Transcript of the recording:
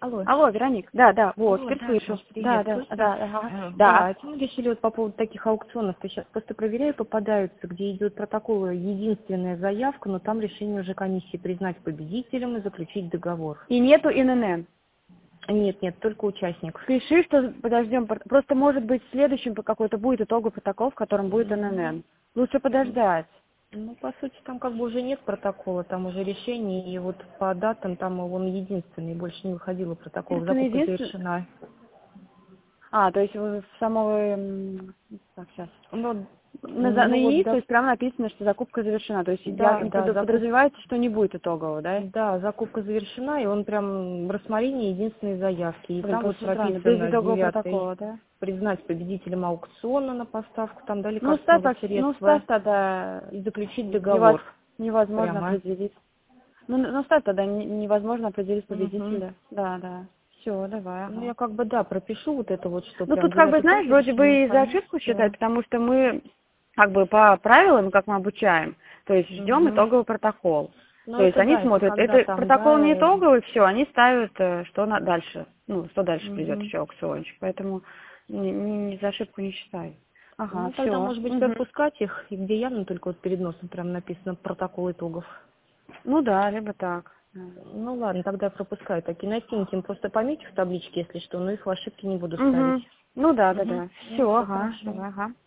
Алло. Алло, Вероник. Да, вот, Алло, теперь да, слышу. Саш, Да, привет. да, Слышно? да, ага. Да, Да. мы решили вот по поводу таких аукционов. Я сейчас просто проверяю, попадаются, где идет протокол, единственная заявка, но там решение уже комиссии признать победителем и заключить договор. И нету ИНН. Нет, только участник. Пиши, что подождем. Просто может быть следующим по какой-то будет итоговый протокол, в котором будет ИНН. Лучше подождать. Ну, по сути, там как бы уже нет протокола, там уже решение, и вот по датам там он единственный, больше не выходило протокол, закупка Единственный. завершена. То есть вы в самой... Так, сейчас. Ну, На вот, ИИ, то да, есть прямо написано, что закупка завершена. То есть да, подразумевается, что не будет итогового, да? да, закупка завершена, и он прям в рассмотрении единственной заявки. И Блин, там вот просто странно. Без прописано итогового 9 протокола, да? признать победителем аукциона на поставку там, да, Ну, ставь, лекарственного ставь средства тогда и заключить договор. невозможно Прямо. определить. Ну, ставь тогда невозможно определить Мгм. победителя. Да. Все, давай, Ну, ага. я как бы, да, пропишу вот это вот, что Ну, прям тут как бы, 9 знаешь, тоже вроде решение бы и за ошибку считать, комиссии. потому что мы как бы по правилам, как мы обучаем, то есть ждем Мгм. итоговый протокол. Ну, То есть это они да, это смотрят, когда это там, протокол не да. итоговый, все, они ставят, что дальше, что дальше придет Мгм. еще аукциончик. Поэтому ни за ошибку не считай. Ага, Ну, тогда, все. может быть, пропускать их, и где явно только вот перед носом прям написано протокол итогов. Ну да, либо так. Ну, ладно, тогда я пропускаю такие нотинки. Просто помечу в табличке, если что, но их в ошибки не буду ставить. Угу. Ну да. Угу. Ну, Все, все ага, хорошо. давай, ага.